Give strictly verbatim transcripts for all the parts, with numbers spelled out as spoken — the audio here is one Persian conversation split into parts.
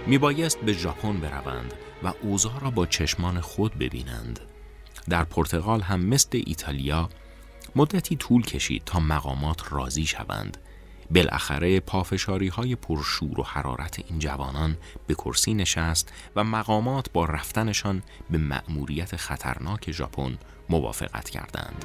میبایست به ژاپن بروند و اوضاع را با چشمان خود ببینند. در پرتغال هم مثل ایتالیا مدتی طول کشید تا مقامات راضی شوند. بالاخره پافشاری های پرشور و حرارت این جوانان به کرسی نشست و مقامات با رفتنشان به مأموریت خطرناک ژاپن موافقت کردند.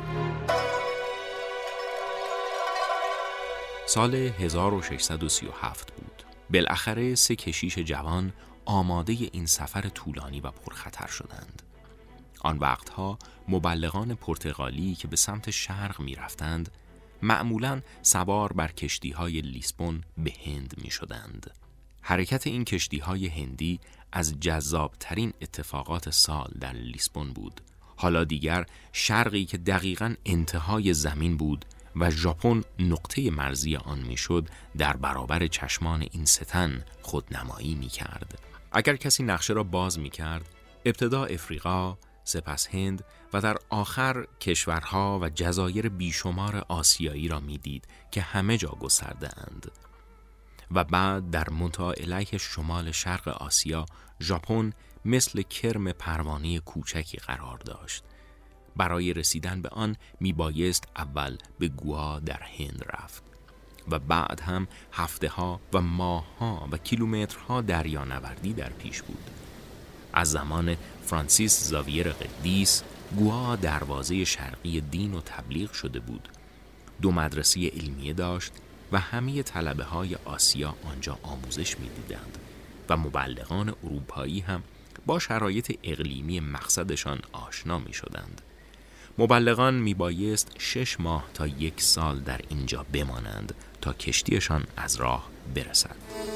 سال هزار و ششصد و سی و هفت بود. بالاخره سه کشیش جوان آماده این سفر طولانی و پرخطر شدند. آن وقتها مبلغان پرتغالی که به سمت شرق می رفتند معمولاً سوار بر کشتی‌های لیسبون به هند می شدند. حرکت این کشتی‌های هندی از جذابترین اتفاقات سال در لیسبون بود. حالا دیگر شرقی که دقیقاً انتهای زمین بود و ژاپن نقطه مرزی آن میشد در برابر چشمان این ستن خودنمایی می کرد. اگر کسی نقشه را باز می کرد، ابتدا افریقا، سپس هند و در آخر کشورها و جزایر بیشمار آسیایی را می دید که همه جا گسترده اند. و بعد در منتهی علیه شمال شرق آسیا، ژاپن مثل کرم پروانه کوچکی قرار داشت. برای رسیدن به آن می بایست اول به گوا در هند رفت و بعد هم هفته ها و ماه ها و کیلومترها دریانوردی در پیش بود. از زمان فرانسیس زاویر قدیس گوا دروازه شرقی دین و تبلیغ شده بود. دو مدرسه علمیه داشت و همه طلبه های آسیا آنجا آموزش می دیدند و مبلغان اروپایی هم با شرایط اقلیمی مقصدشان آشنا می شدند. مبلغان می بایست شش ماه تا یک سال در اینجا بمانند تا کشتیشان از راه برسد.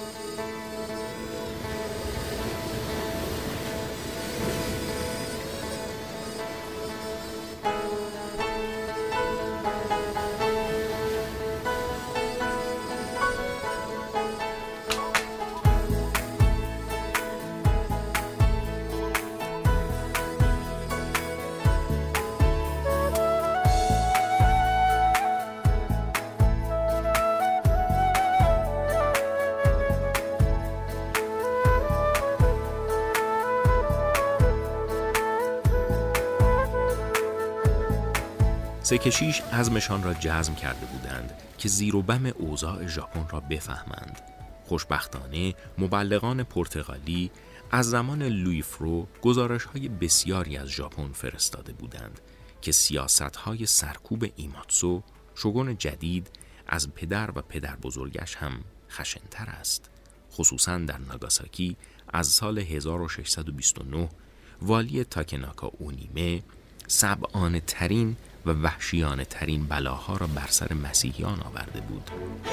سه کشیش عزمشان را جزم کرده بودند که زیر و بم اوضاع ژاپن را بفهمند. خوشبختانه مبلغان پرتغالی از زمان لوی فرو گزارش‌های بسیاری از ژاپن فرستاده بودند که سیاست‌های سرکوب ایماتسو، شوگون جدید، از پدر و پدر بزرگش هم خشن‌تر است. خصوصاً در ناگاساکی از سال هزار و ششصد و بیست و نه والی تاکناکا اونیمه سبعانه ترین و وحشیانه ترین بلاها را بر سر مسیحیان آورده بود.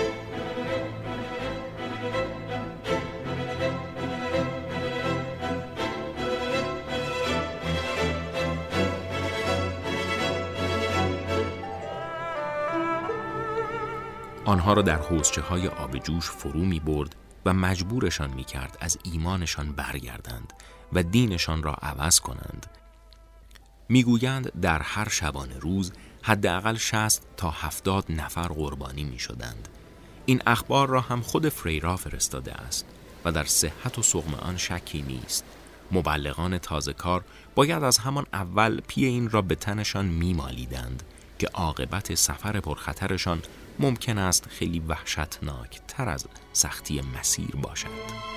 آنها را در حوضچه های آب جوش فرو می برد و مجبورشان می کرد از ایمانشان برگردند و دینشان را عوض کنند. میگویند در هر شبانه روز حداقل شصت تا هفتاد نفر قربانی می شدند. این اخبار را هم خود فریرا فرستاده است و در صحت و سقم آن شکی نیست. مبلغان تازه کار باید از همان اول پی این را به تنشان می مالیدند که عاقبت سفر پرخطرشان ممکن است خیلی وحشتناک تر از سختی مسیر باشد.